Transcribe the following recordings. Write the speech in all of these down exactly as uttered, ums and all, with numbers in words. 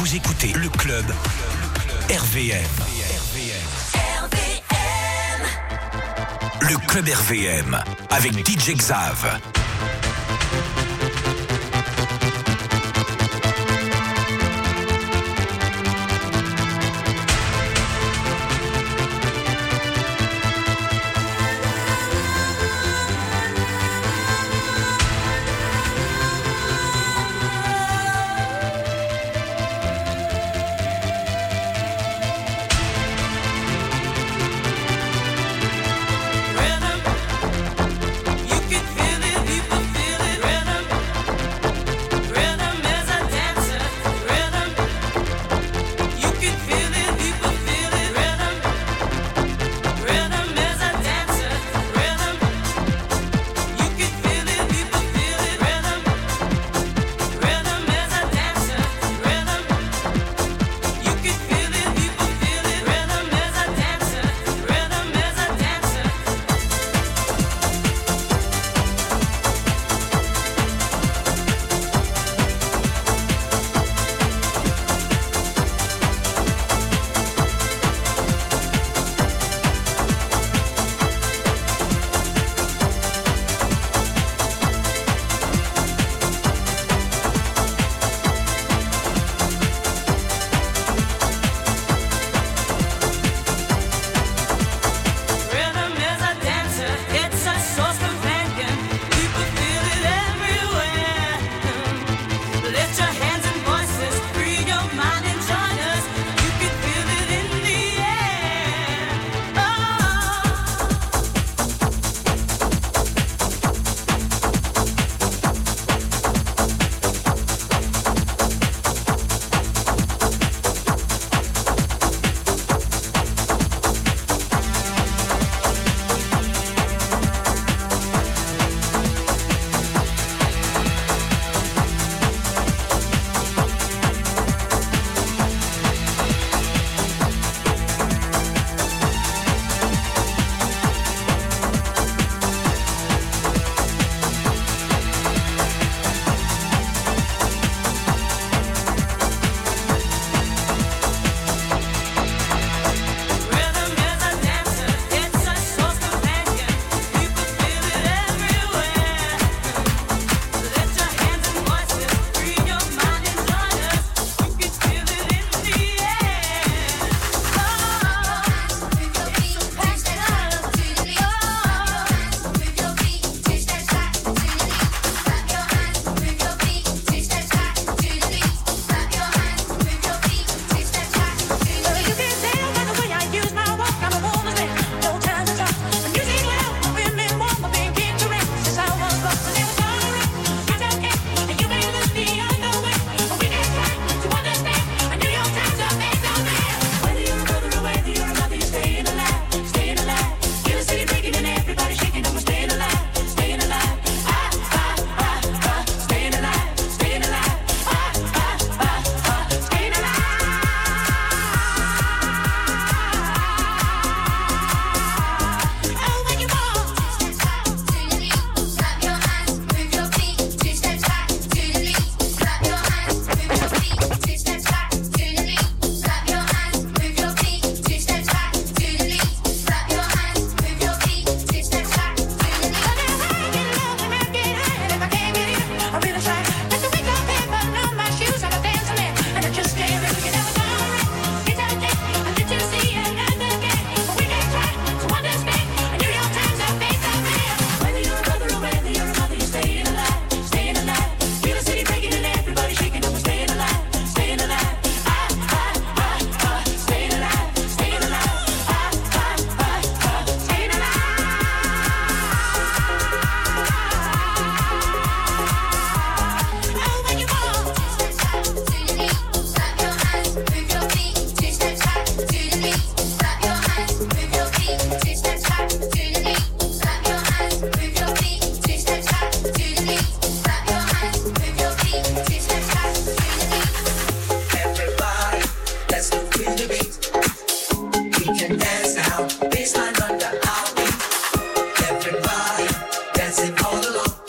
Vous écoutez le club R V M. Le club R V M avec D J Xav.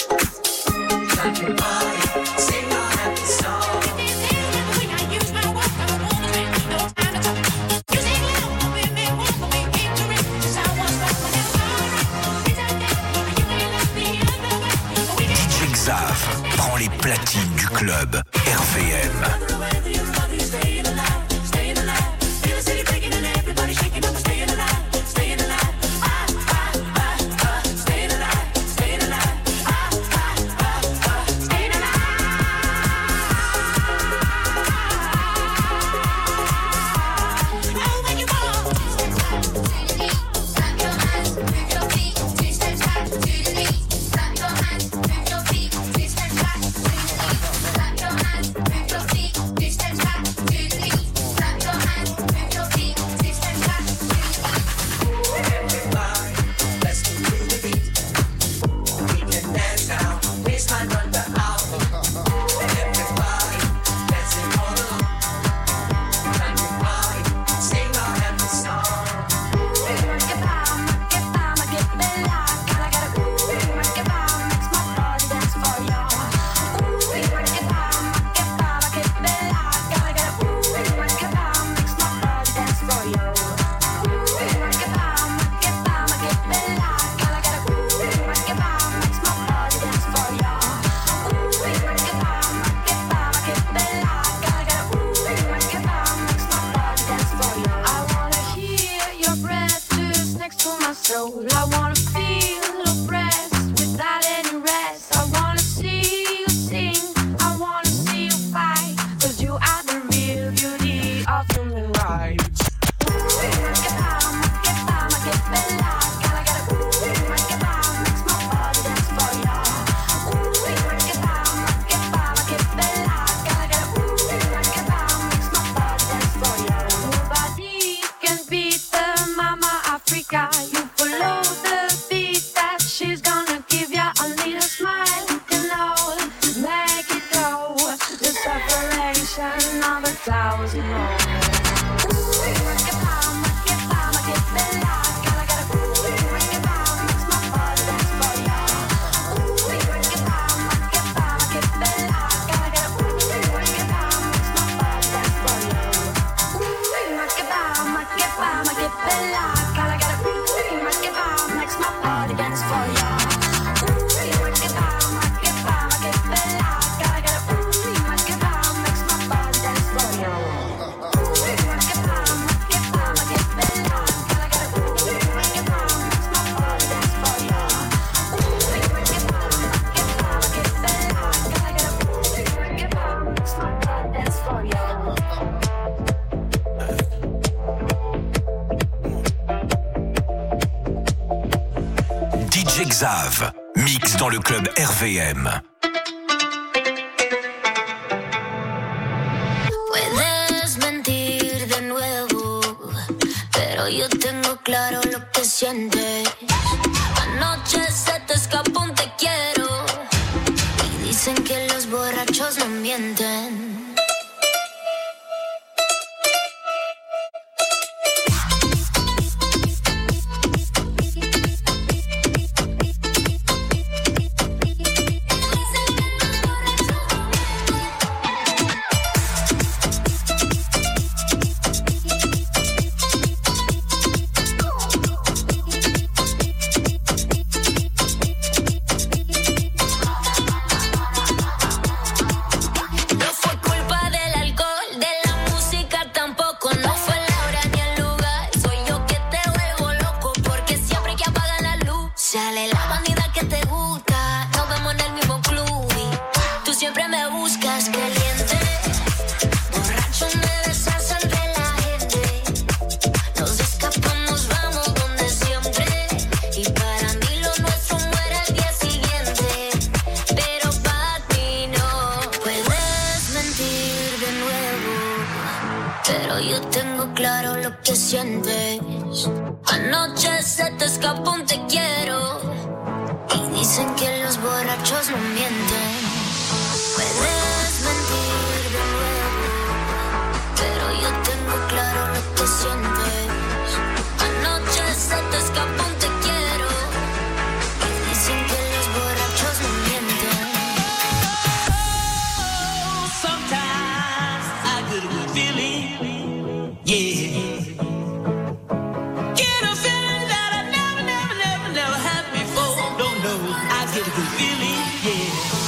Sing our happy song. Xav prend les platines du club R V M. Xav, mix dans le club R V M. Puedes mentir de nuevo, pero yo tengo claro lo que sientes. Anoche se te escapó un te quiero y dicen que los borrachos no mienten. Get a good feeling, yeah.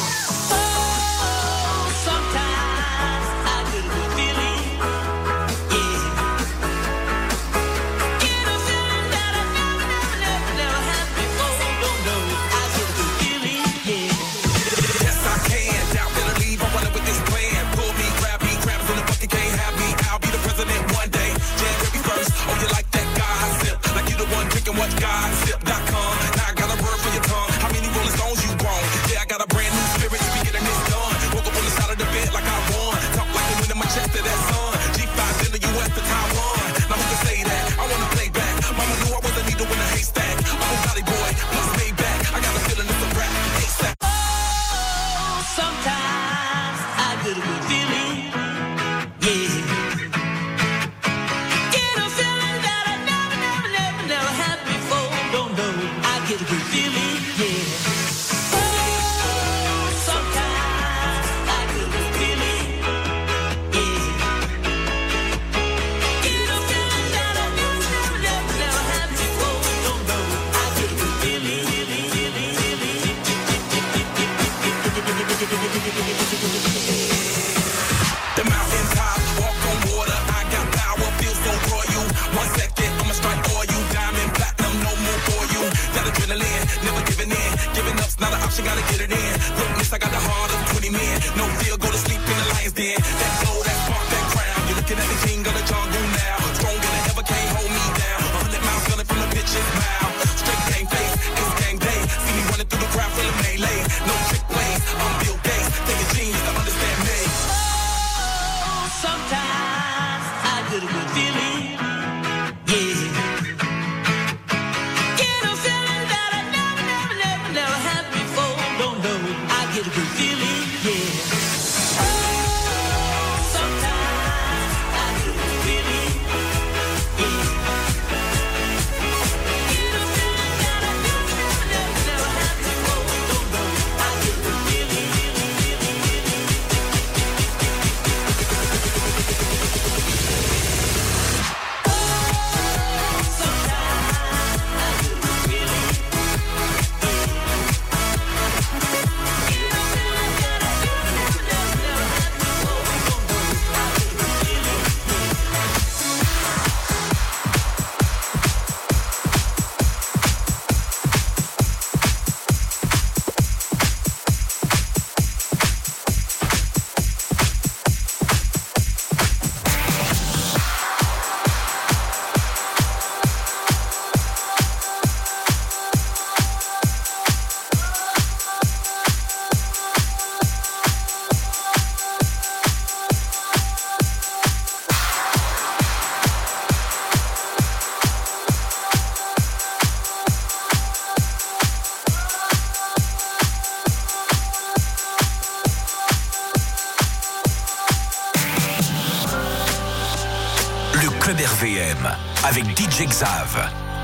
R V M avec D J Xav.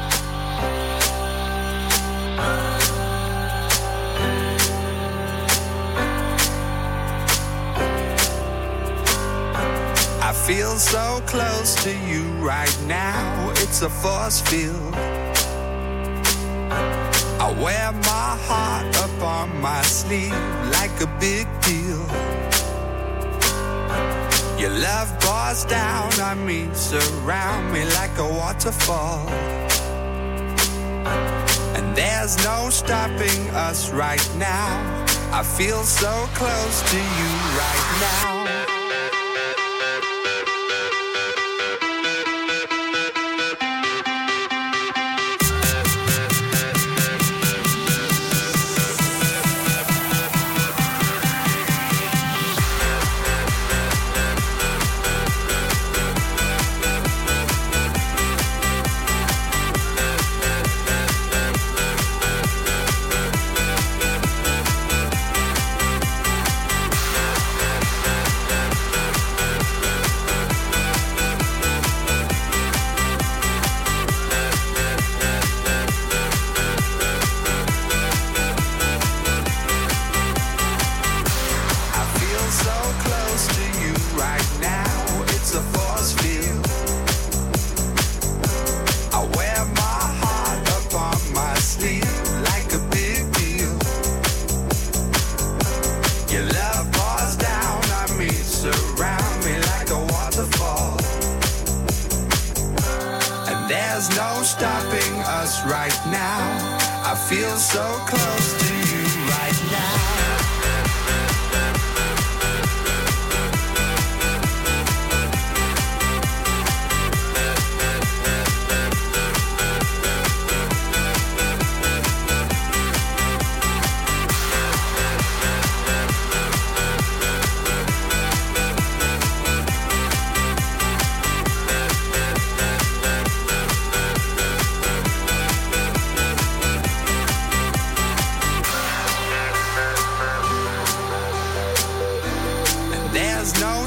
I feel so close to you right now, it's a force field. I wear my heart up on my sleeve like a big deal. Your love pours down on me, surround me like a waterfall. And there's no stopping us right now. I feel so close to you right now.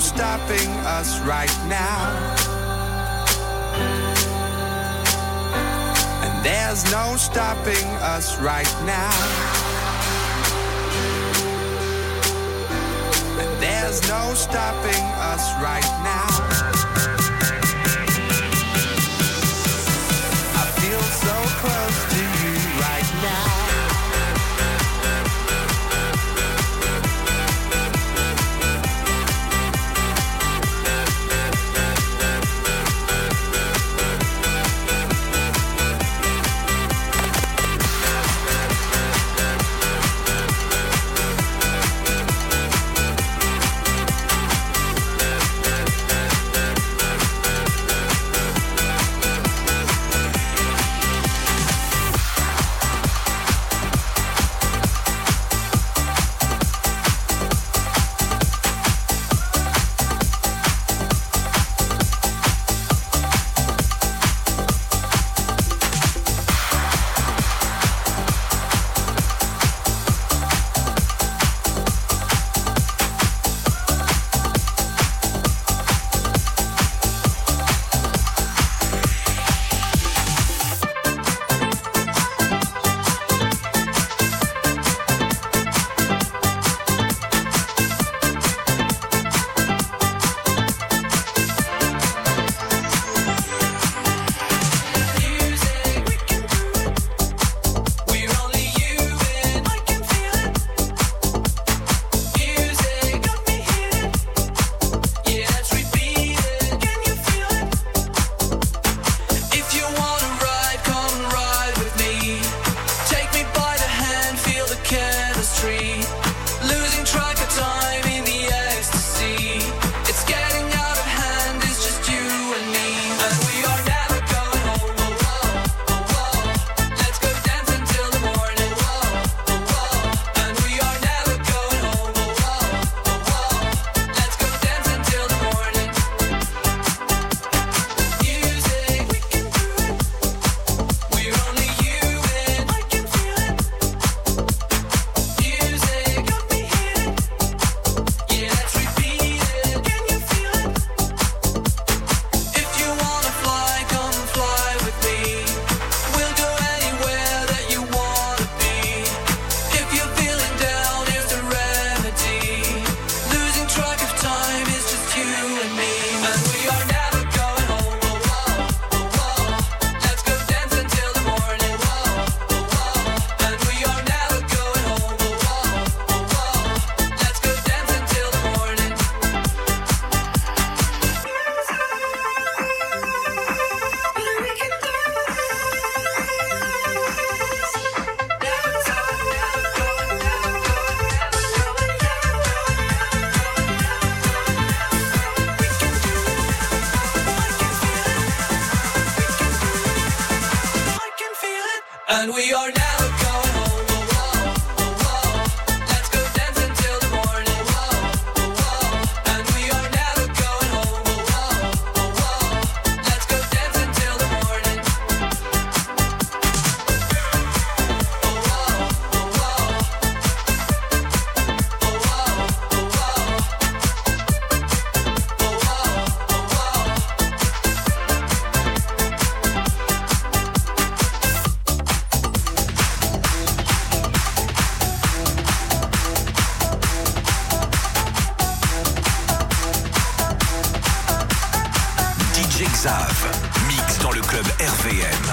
stopping us right now. And there's no stopping us right now. And there's no stopping us right now. I feel so close to you right now. And we are never going home. Oh, oh, oh, oh. Let's go dance until the morning. Oh, oh, oh. And we are never going home. Oh, oh, oh, oh. Let's go dance until the morning. Oh, oh, oh, oh. Oh, oh, oh, oh. Oh, oh, oh, oh. D J Xav, mix dans le club R V M.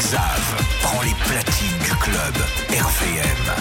Xav prend les platines du club R V M.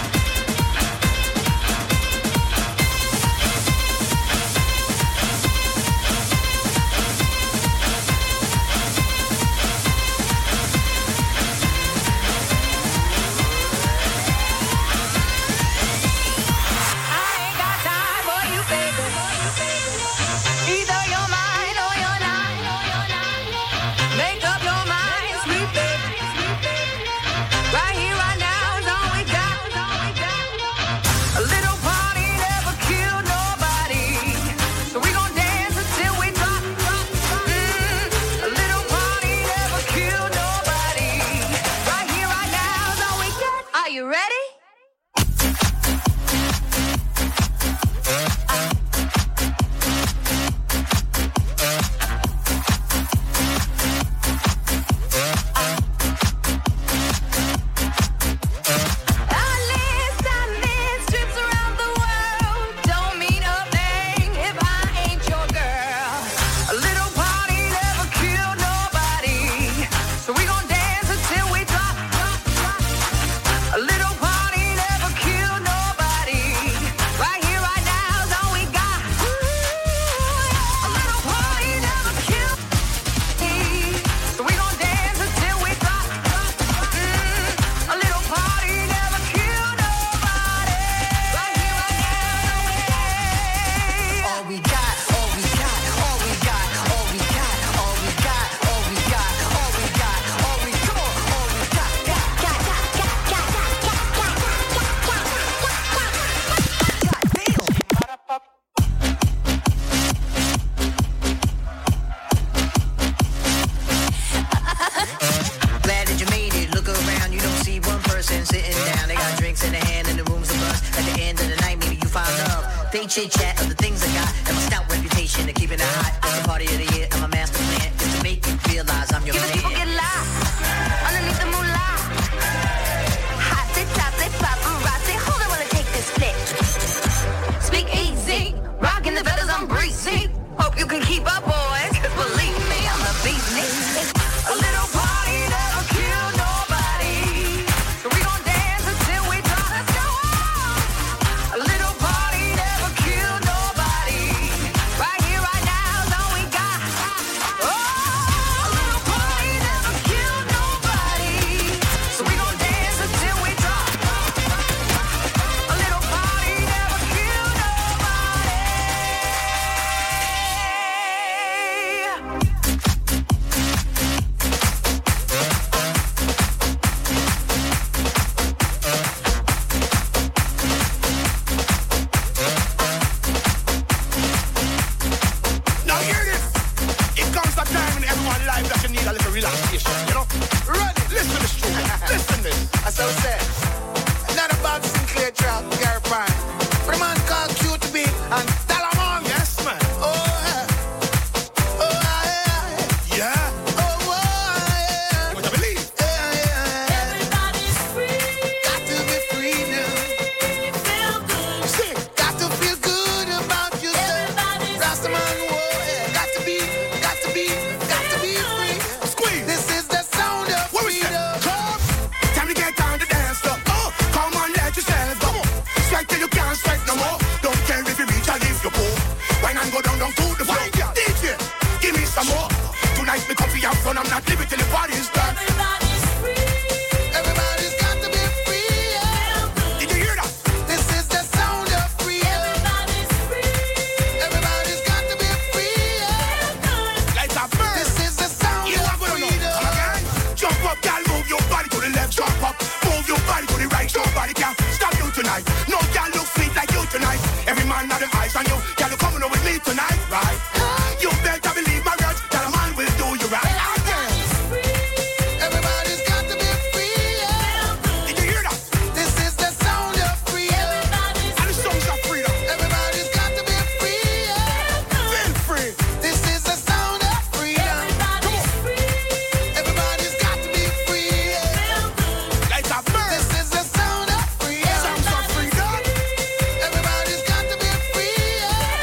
Chit chat of the things I got and my stout reputation of keeping it hot. It's the party of the year and my master plan is to make you realize I'm your man. Even people get lost underneath the moolah. Hot they top they paparazzi. Hold on while I take this flick. Speak easy, rocking the feathers I'm breezy. Hope you can keep up, boys, 'cause believe me, I'm the beast. A little party never kill nobody, so we gon' dance until we drop. Let's go. A little party never kill nobody. Right here, right now is all we got. Oh, a little party never kill nobody, so we gon' dance until we drop. A little party never kill nobody. Now hear this. It comes a time in everyone's life that you need a little relaxation, you know? Run it. Listen to this tune. Listen this. As I said, not about Sinclair track, Gary Pine. But a man called Q to be and Talamon. Yes, man. Oh, yeah. Oh, yeah. Yeah. Oh, yeah. You must believe. Yeah, yeah. Everybody's free. Got to be free now. Feel good. Sing. Got to feel good about yourself. Everybody's Rastaman, whoa, yeah. Got to be, got to be, got to be free. Squeeze. This is the sound of what freedom. Come, time to get down to dance floor. Oh, come on, let yourself go. Strike till you can't strike no more. Don't care if you reach or if you poor. Wine and go down, down to the floor. D J, give me some more. Tonight me comfy and fun. I'm not living till the party's done. Everybody's free. Everybody's got to be free. Yeah. Did you hear that? This is the sound of freedom. Everybody's free. Everybody's got to be free. Yeah. Like a bird. This is the sound you of freedom. Come again. Jump up, girl, move your body to the left. Jump up, move your body to the right. Nobody can stop you tonight. No girl look sweet like you tonight. Every man had them eyes on you. Girl, you coming over with me tonight, right? You better believe my words. That a man will do you right. Again. Everybody's got to be free. Yeah. Did you hear that? This is the sound of freedom. And the songs of freedom. Everybody's got to be free. Yeah. Feel free. This is the sound of freedom. Come on. Everybody's got to be free. Yeah. Like a bird. This is the sound of freedom. Sounds of freedom. Everybody's got to be free. Yeah.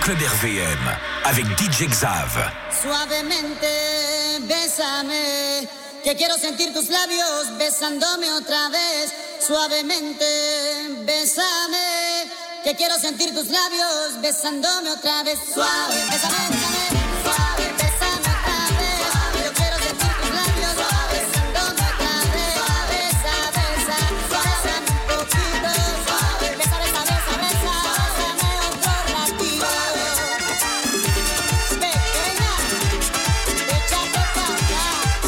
club R V M avec D J Xav. Suavemente, bésame, que quiero sentir tus labios besándome otra vez. Suavemente, bésame, que quiero sentir tus labios besándome otra vez. Suave, bésame, bésame, suave, bésame otra vez. Yo quiero sentir tus labios besándome otra vez. Besa, besa, bésame un poquito. Suave, besa, besa, besa, besa, bésame otro ratito. Pequeña, échate pa' acá.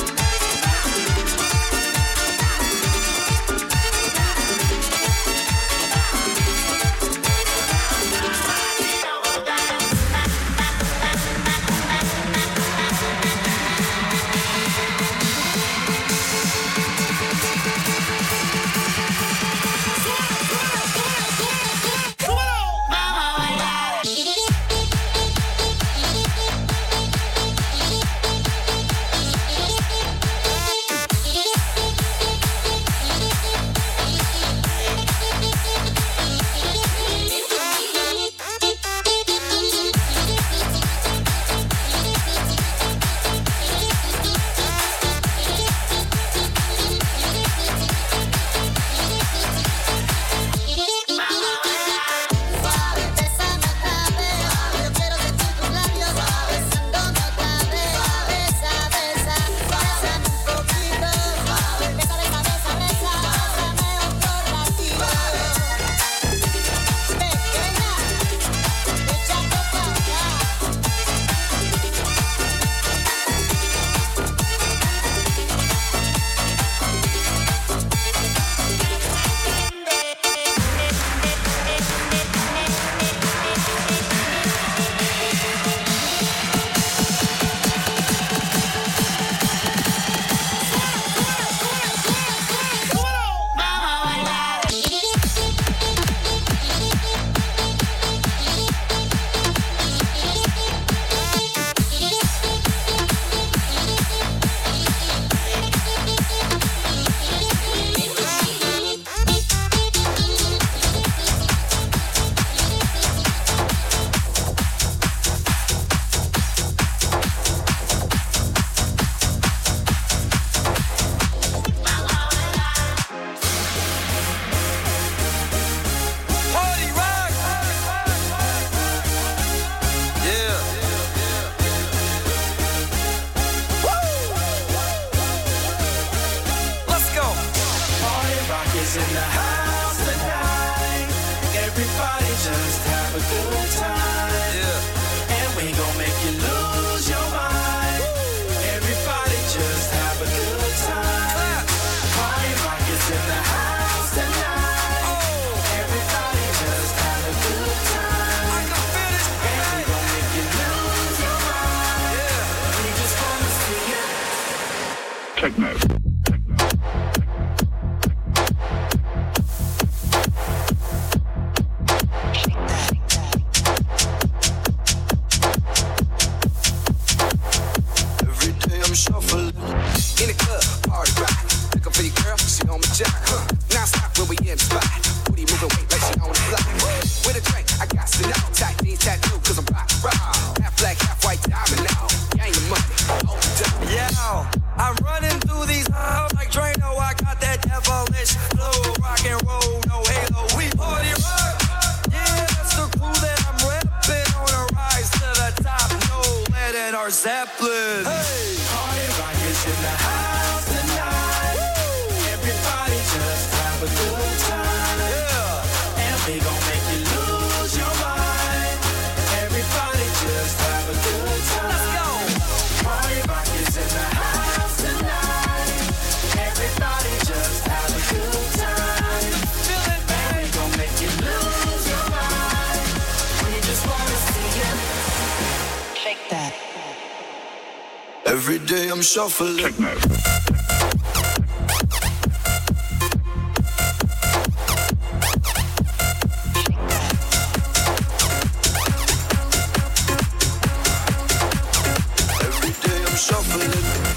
Techno. Every day I'm shuffling in the club, party rock. Looking for your girl, she on my jock. Huh. Now stop when we in the spot. Booty moving weight like she on the block. With a drink, I got to know. Tight jeans, tattoo, cause I'm rock, rock. Half black, half white diamond now. Gang of money, hold up. Yeah, I'm running through these halls like Drano. I got that devilish flow, rock and roll, no halo. We party rock. Yeah, that's the crew that I'm repping on a rise to the top. No lead in our Zeppelin. Hey, party rock is in the house tonight. Woo! Everybody just have a good time. Yeah, and we gon' make you lose your mind. Everybody just have a good time. Let's go. Party rock is in the house tonight. Everybody just have a good time. Feel it, man. We gon' make you lose your mind. We just wanna see you shake that. Every day I'm shuffling. Techno. Every day I'm shuffling.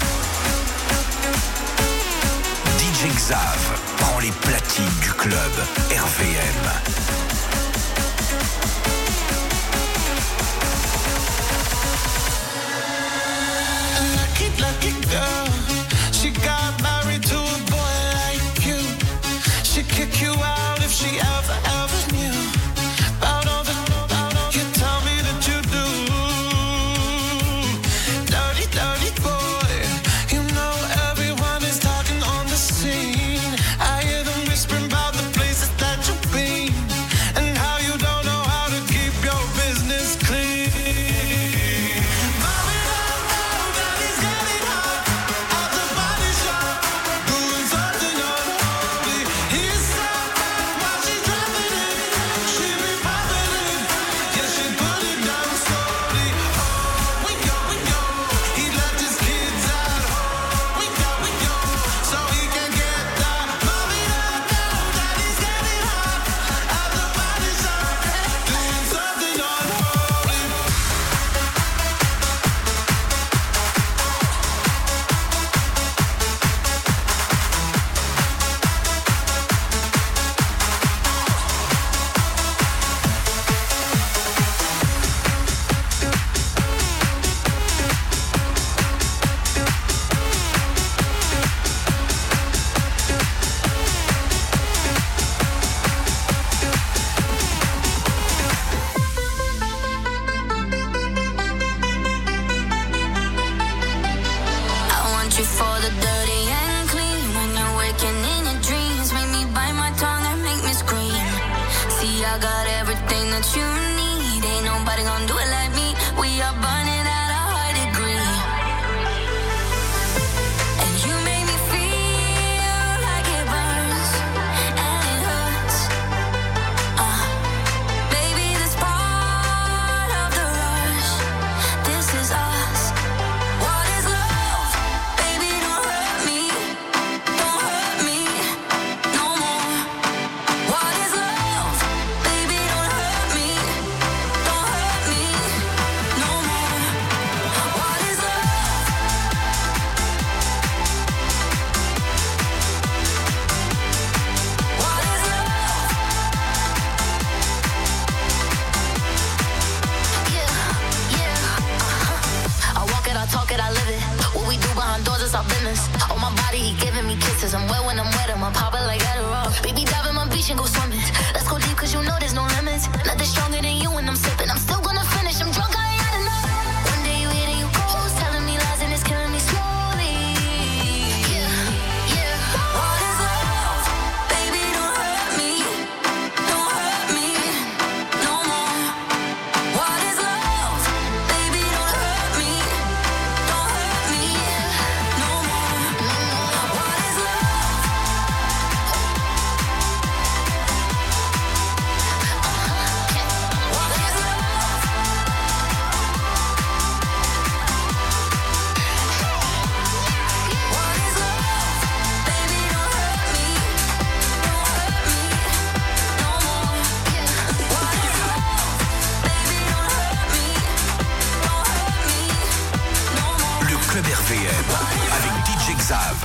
D J Xav prend les platines du club R V M. lucky girl. She got married to a boy like you. She'd kick you out if she ever, ever knew about all the, about all you tell me that you do. Dirty, dirty boy. You know everyone is talking on the scene. I hear them whispering about the places that you've been and how you don't know how to keep your business clean. Mommy, don't know that he's getting hot at the body shop, doing something unholy. He's so bad while she's driving it. She be popping it, yeah, she put it down slowly. Oh, we go, we go. He left his kids at home. We go, we go, so he can get that. Mommy, don't know that he's getting hot at the body shop, doing something unholy. I want you for the dirty and clean. When you're waking in your dreams, make me bite my tongue and make me scream. See, I got everything that you need. Ain't nobody gonna do it like me. We are burning at a high degree. And you make me feel like it burns and it hurts. Uh, baby, this part of the rush. This is us. What is love? Baby, don't hurt me. Don't hurt me no more. What is love? Baby, don't hurt me. Don't hurt me no more. What is love? What is love? Yeah, yeah, uh-huh. I walk it, I talk it, I live it. What we do behind doors is our business. On my body, he giving me kisses. I'm wet when I'm wet, I'm popping like Adderall. Baby, dive in my beach and go swimming. Let's go deep, cause you know there's no limits. Nothing stronger than you when I'm sipping. I'm still gonna finish, I'm drunk, I ain't had enough. One day you hit and you ghost, telling me lies and it's killing me slowly. Yeah, yeah. What is love? Baby, don't hurt me. Don't hurt me no more. What is love? Baby, don't hurt me. Don't hurt me no more. What is love? What is love? What is love? Baby, don't hurt me. Don't hurt me no more. What is love? Baby, don't hurt me. Don't hurt me no more. Le Club R V M avec D J Xav.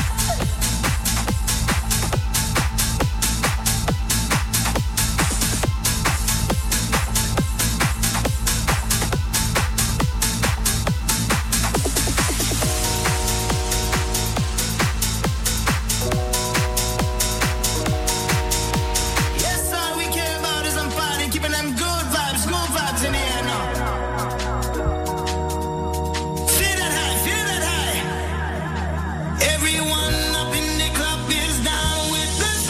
Yes, all we care about is I'm party, keeping them good vibes, good vibes in the air now. Feel that high, feel that high. Everyone up in the club is down with this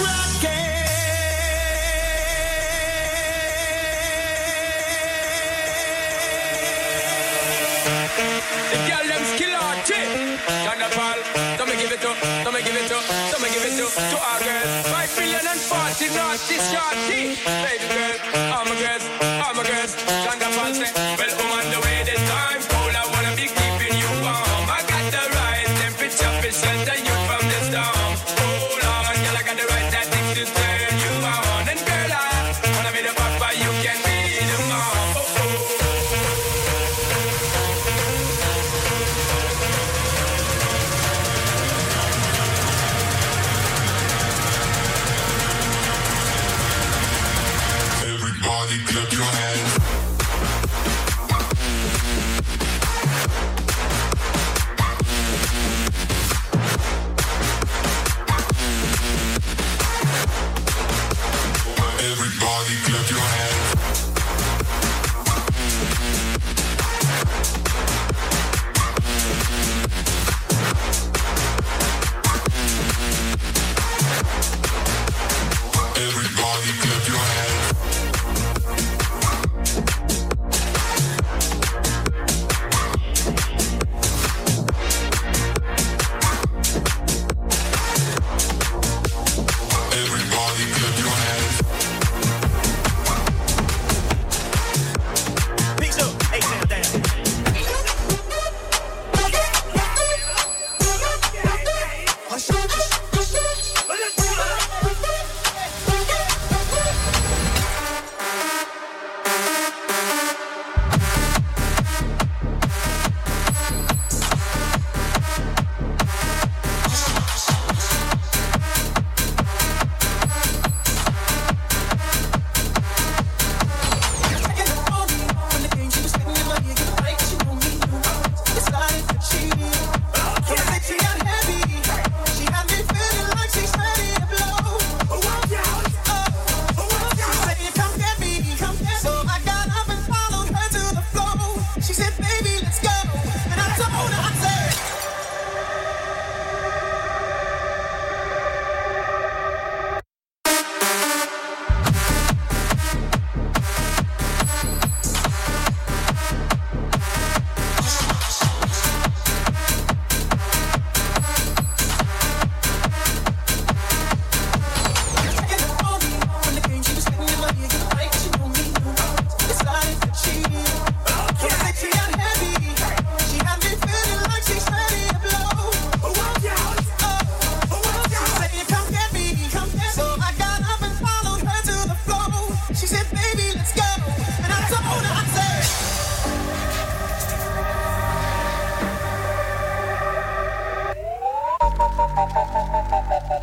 The girl them skill out, chick. Carnival, don't me give it to, don't me give it to, don't me give it to, to our girls. Five billion and forty naughty shorty. Baby girl, all my girls, all my girls. Carnival say, well, I'm on the way this time. Cold, I wanna be keeping you warm. I got the right temperature to shelter you from the storm. Hold on, girl, I got the right tactics to turn you on. And girl, I wanna be the papa, you can be the mom. Oh, oh. Everybody clap your hands.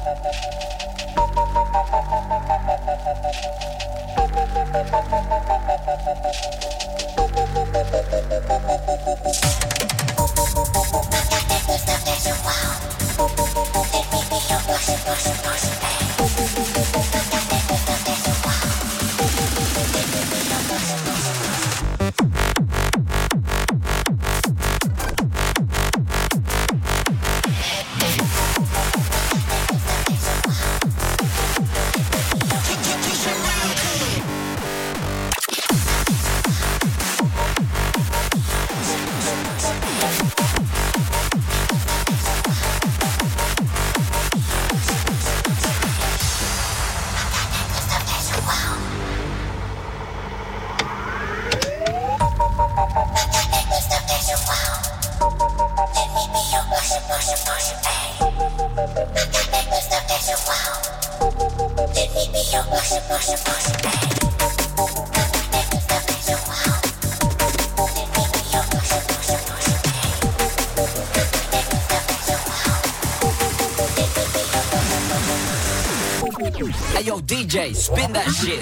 Hey yo, D J, spin that shit.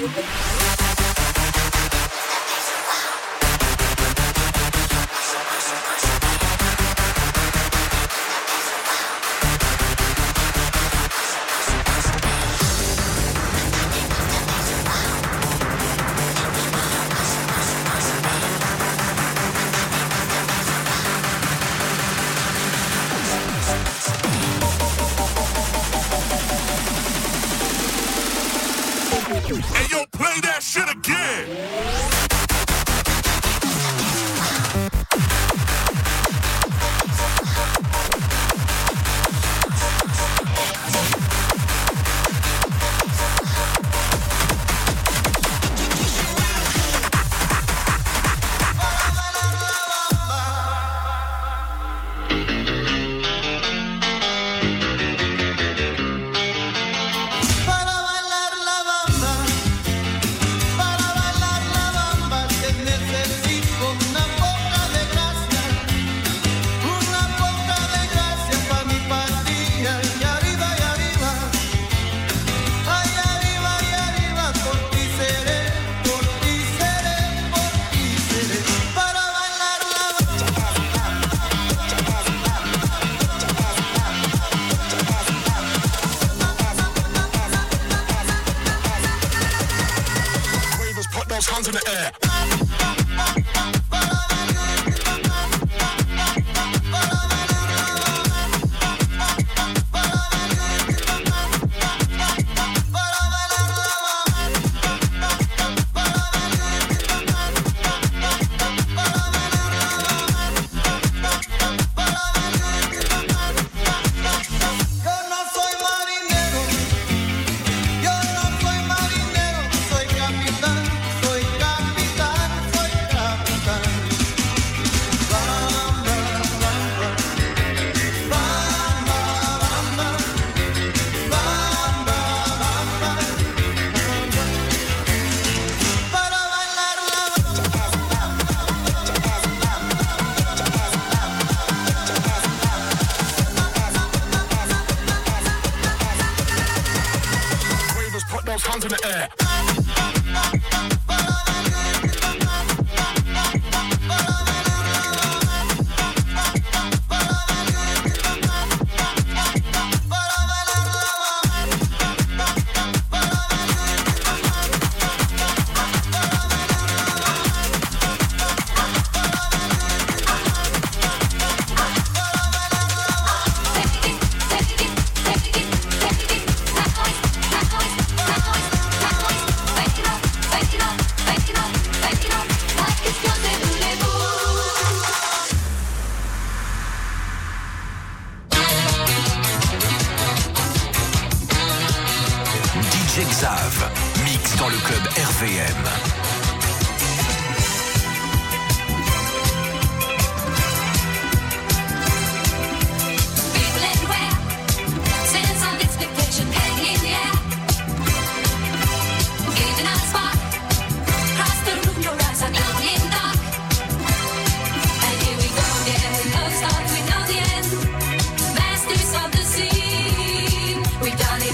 Hey yo, play that shit again. Hands in the air. Hands in the air. D J Xav, mix dans le club R V M. We've done it.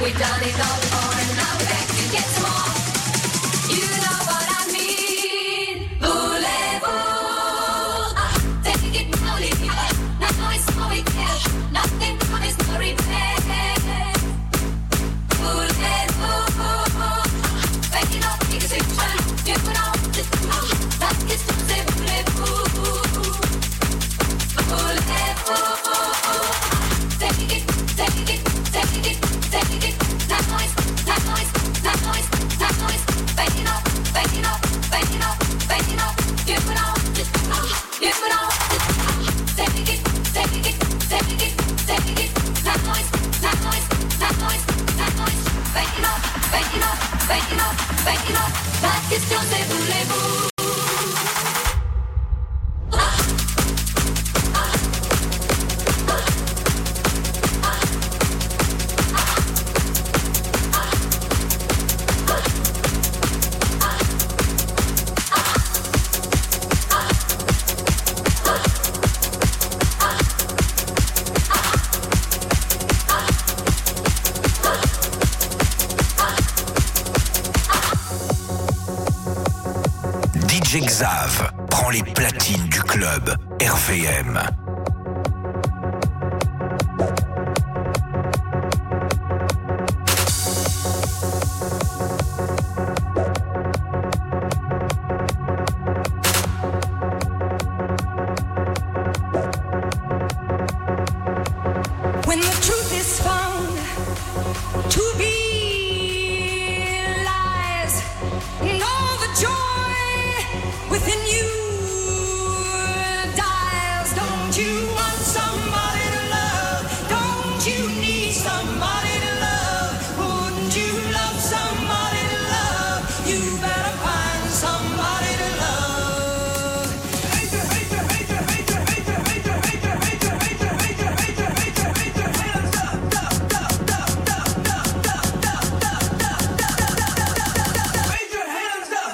We've done it all before and now we're back to get some more. You know what I mean. Voulez-vous? Ah, take it slowly. Now it's all we get. Nothing promised, no regret. Voulez-vous? Make it up, take a decision. You know this is all. That is to say, voulez-vous? Voulez-vous? Take it, take it, take it, take it. That noise, that noise, that noise, that noise. Bake it up, bake it up, bake it up, bake it up. You know this is all. You know this is all. Take it, take it, take it, take it. That noise, that noise, that noise, that noise. Bake it up, bake it up, bake it up, bake it up. La question c'est voulez-vous? D J Xav prend les platines du club R V M. When the truth is found to be lies, and all the joy within you dies. Don't you want somebody to love? Don't you need somebody to love? Wouldn't you love somebody to love? You better find somebody to love. Hate you, hate you, hate you, hate you, hate you, hate you, hate you, hate you, hate you, hate you, hate you, hate you, hate you, hands up, up, up, up, up, up, up, up, raise your hands up.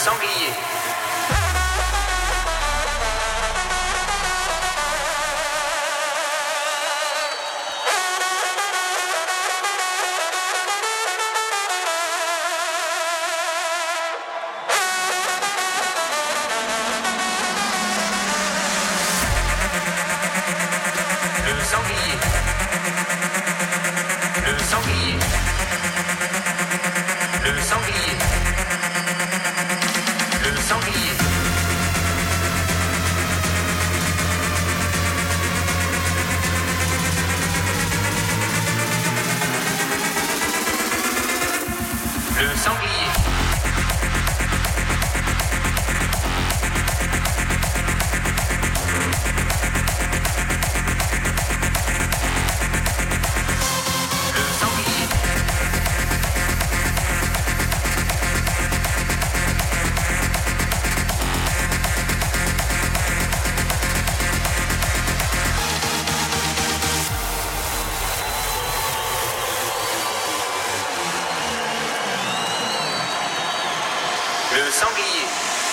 sanglier. Le sanglier. Le sanglier. Le sanglier. Le sanglier. Le sanglier. Le sanglier.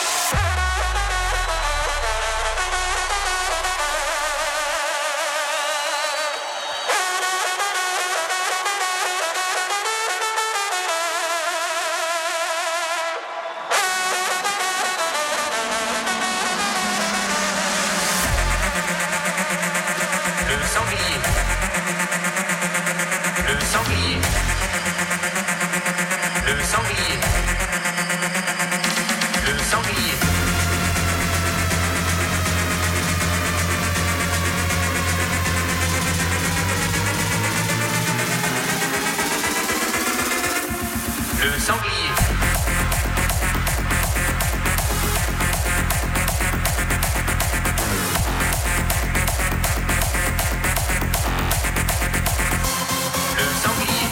Le sanglier. Le sanglier. Le sanglier. Le sanglier. Le sanglier. Le sanglier.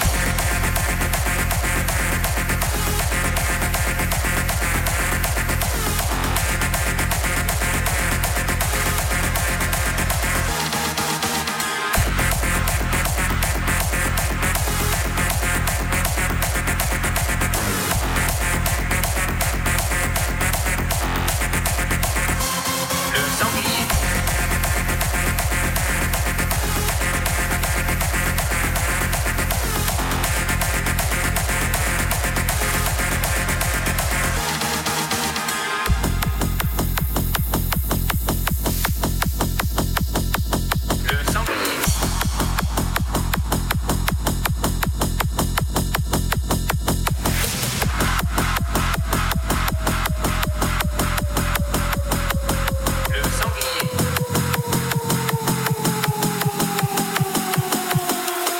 Le sanglier. Le sanglier. Le sanglier.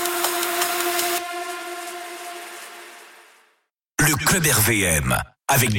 Le Club R V M avec